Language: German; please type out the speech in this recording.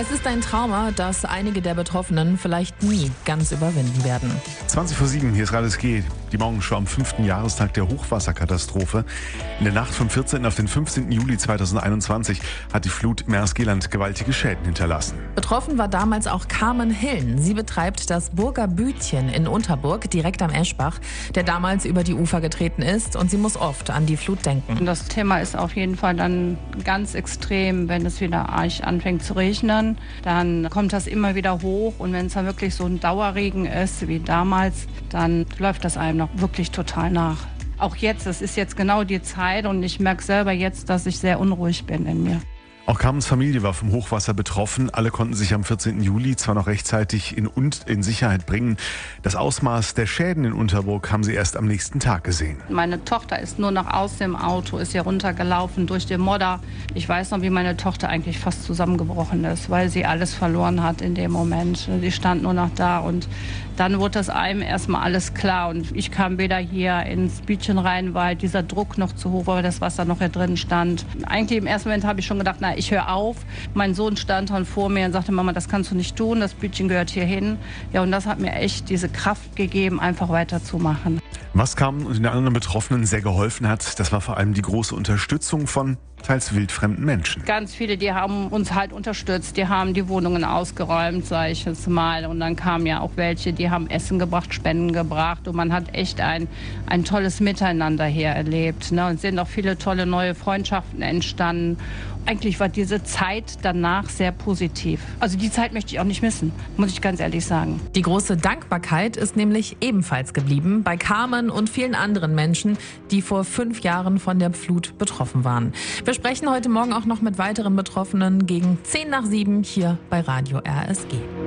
Es ist ein Trauma, das einige der Betroffenen vielleicht nie ganz überwinden werden. 7:20, hier ist Radio SG. Die Morgenschau am 5. Jahrestag der Hochwasserkatastrophe. In der Nacht vom 14. auf den 15. Juli 2021 hat die Flut im Erstgeland gewaltige Schäden hinterlassen. Betroffen war damals auch Carmen Hillen. Sie betreibt das Burger Bütchen in Unterburg, direkt am Eschbach, der damals über die Ufer getreten ist, und sie muss oft an die Flut denken. Das Thema ist auf jeden Fall dann ganz extrem, wenn es wieder arg anfängt zu regnen. Dann kommt das immer wieder hoch, und wenn es dann wirklich so ein Dauerregen ist wie damals, dann läuft das einem noch wirklich total nach. Auch jetzt, es ist jetzt genau die Zeit, und ich merke selber jetzt, dass ich sehr unruhig bin in mir. Auch Carmens Familie war vom Hochwasser betroffen. Alle konnten sich am 14. Juli zwar noch rechtzeitig in Sicherheit bringen. Das Ausmaß der Schäden in Unterburg haben sie erst am nächsten Tag gesehen. Meine Tochter ist nur noch aus dem Auto, ist hier runtergelaufen durch den Modder. Ich weiß noch, wie meine Tochter eigentlich fast zusammengebrochen ist, weil sie alles verloren hat in dem Moment. Sie stand nur noch da, und dann wurde das einem erstmal alles klar. Und ich kam wieder hier ins Bütchen rein, weil dieser Druck noch zu hoch war, weil das Wasser noch hier drin stand. Eigentlich im ersten Moment habe ich schon gedacht, na, ich höre auf. Mein Sohn stand dann vor mir und sagte, Mama, das kannst du nicht tun, das Bütchen gehört hier hin. Ja, und das hat mir echt diese Kraft gegeben, einfach weiterzumachen. Was Carmen und den anderen Betroffenen sehr geholfen hat, das war vor allem die große Unterstützung von teils wildfremden Menschen. Ganz viele, die haben uns halt unterstützt, die haben die Wohnungen ausgeräumt, sage ich jetzt mal. Und dann kamen ja auch welche, die haben Essen gebracht, Spenden gebracht. Und man hat echt ein tolles Miteinander hier erlebt. Ne? Und es sind auch viele tolle neue Freundschaften entstanden. Eigentlich war diese Zeit danach sehr positiv. Also die Zeit möchte ich auch nicht missen, muss ich ganz ehrlich sagen. Die große Dankbarkeit ist nämlich ebenfalls geblieben bei Carmen und vielen anderen Menschen, die vor 5 Jahren von der Flut betroffen waren. Wir sprechen heute Morgen auch noch mit weiteren Betroffenen gegen 6:50 hier bei Radio RSG.